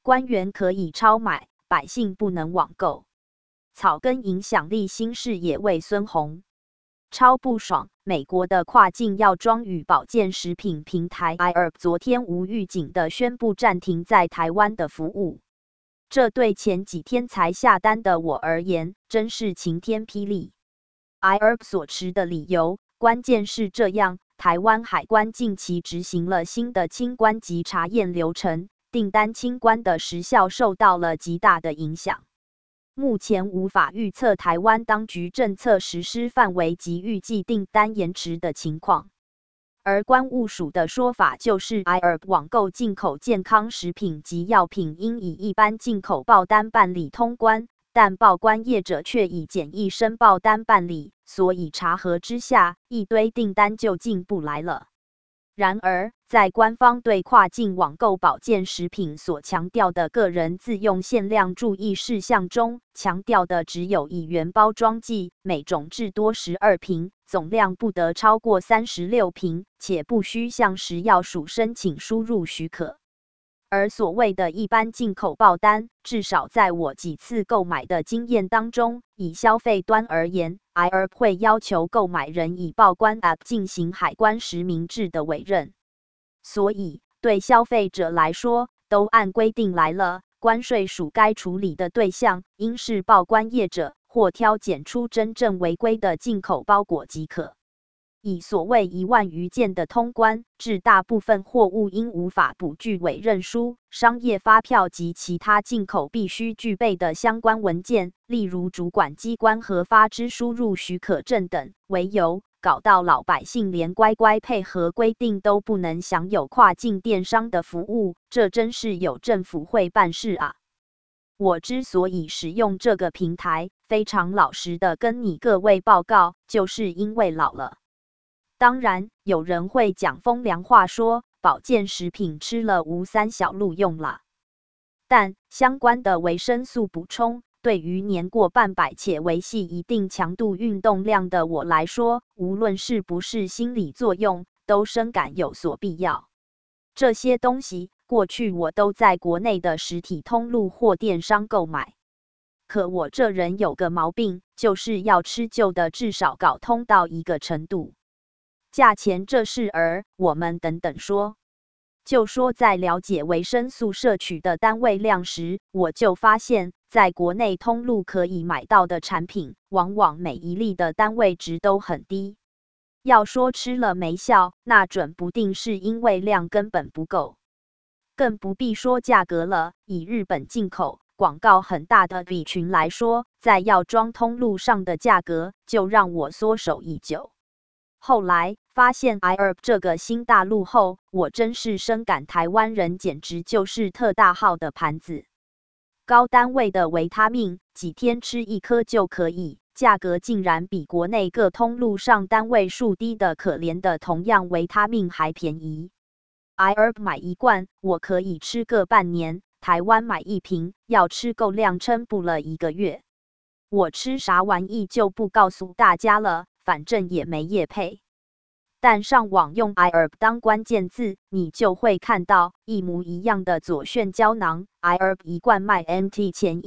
官员可以超买，百姓不能网购。草根影响力新视野为孙宏。超不爽！美国的跨境药妆与保健食品平台 iHerb 昨天无预警地宣布暂停在台湾的服务，这对前几天才下单的我而言，真是晴天霹雳。iHerb 所持的理由，关键是这样：台湾海关近期执行了新的清关及查验流程，订单清关的时效受到了极大的影响。目前无法预测台湾当局政策实施范围及预计订单延迟的情况。而关务署的说法就是，iHerb 网购进口健康食品及药品应以一般进口报单办理通关，但报关业者却以简易申报单办理，所以查核之下，一堆订单就进不来了。然而，在官方对跨境网购保健食品所强调的个人自用限量注意事项中，强调的只有以原包装剂，每种至多12瓶，总量不得超过36瓶，且不需向食药署申请输入许可。而所谓的一般进口报单，至少在我几次购买的经验当中，以消费端而言，iHerb 会要求购买人以报关 App 进行海关实名制的委任。所以，对消费者来说，都按规定来了，关税署该处理的对象应是报关业者，或挑拣出真正违规的进口包裹即可。以所谓1万余件的通关，致大部分货物因无法补具委任书、商业发票及其他进口必须具备的相关文件，例如主管机关核发之输入许可证等为由，搞到老百姓连乖乖配合规定都不能享有跨境电商的服务，这真是有政府会办事啊！我之所以使用这个平台，非常老实的跟你各位报告，就是因为老了。当然，有人会讲风凉话说，保健食品吃了无三小路用啦。但相关的维生素补充，对于年过半百且维系一定强度运动量的我来说，无论是不是心理作用，都深感有所必要。这些东西，过去我都在国内的实体通路或电商购买。可我这人有个毛病，就是要吃旧的至少搞通到一个程度。价钱这事儿，我们等等说。就说在了解维生素摄取的单位量时，我就发现，在国内通路可以买到的产品，往往每一粒的单位值都很低。要说吃了没效，那准不定是因为量根本不够。更不必说价格了，以日本进口、广告很大的 B 群来说，在药妆通路上的价格，就让我缩手已久。后来发现 iHerb 这个新大陆后，我真是深感台湾人简直就是特大号的盘子。高单位的维他命，几天吃1颗就可以，价格竟然比国内各通路上单位数低的可怜的同样维他命还便宜。iHerb 买1罐，我可以吃个半年，台湾买1瓶，要吃够量撑不了1个月。我吃啥玩意就不告诉大家了。反正也没业配，但上网用 iHerb 当关键字，你就会看到一模一样的左旋胶囊 ，iHerb 1罐卖 NT 前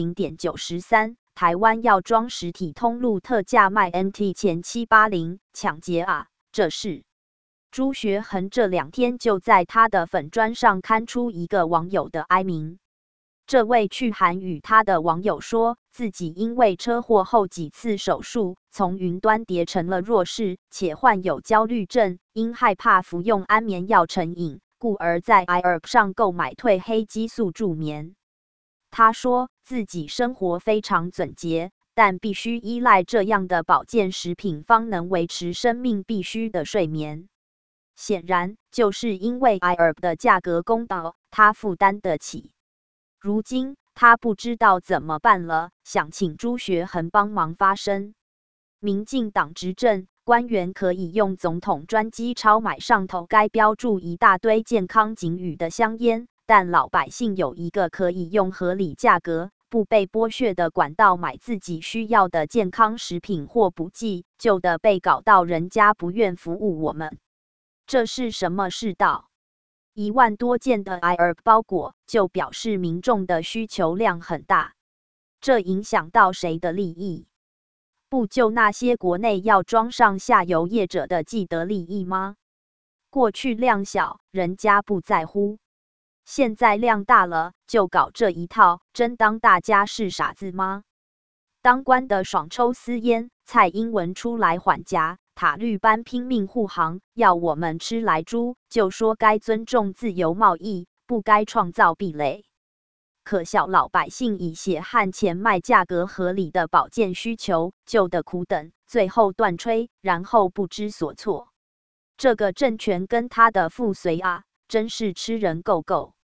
180.93，台湾药妆实体通路特价卖 NT 前780，抢劫啊！这是朱学恒这2天就在他的粉专上刊出一个网友的哀鸣。这位去韩语他的网友说，自己因为车祸后几次手术，从云端跌成了弱势，且患有焦虑症，因害怕服用安眠药成瘾，故而在 iHerb 上购买褪黑激素助眠。他说自己生活非常整洁，但必须依赖这样的保健食品方能维持生命必须的睡眠。显然，就是因为 iHerb 的价格公道，他负担得起。如今他不知道怎么办了，想请朱学恒帮忙发声。民进党执政，官员可以用总统专机超买上头该标注一大堆健康警语的香烟，但老百姓有一个可以用合理价格、不被剥削的管道买自己需要的健康食品或补剂，就得被搞到人家不愿服务我们。这是什么世道？ 1万多件的 IR 包裹，就表示民众的需求量很大。这影响到谁的利益？不就那些国内要装上下游业者的既得利益吗？过去量小，人家不在乎。现在量大了，就搞这一套，真当大家是傻子吗？当官的爽抽私烟，蔡英文出来缓颊，塔绿班拼命护航，要我们吃来猪，就说该尊重自由贸易，不该创造壁垒。可笑老百姓以血汗钱卖价格合理的保健需求，就得苦等，最后断炊，然后不知所措。这个政权跟他的附随啊，真是吃人够够。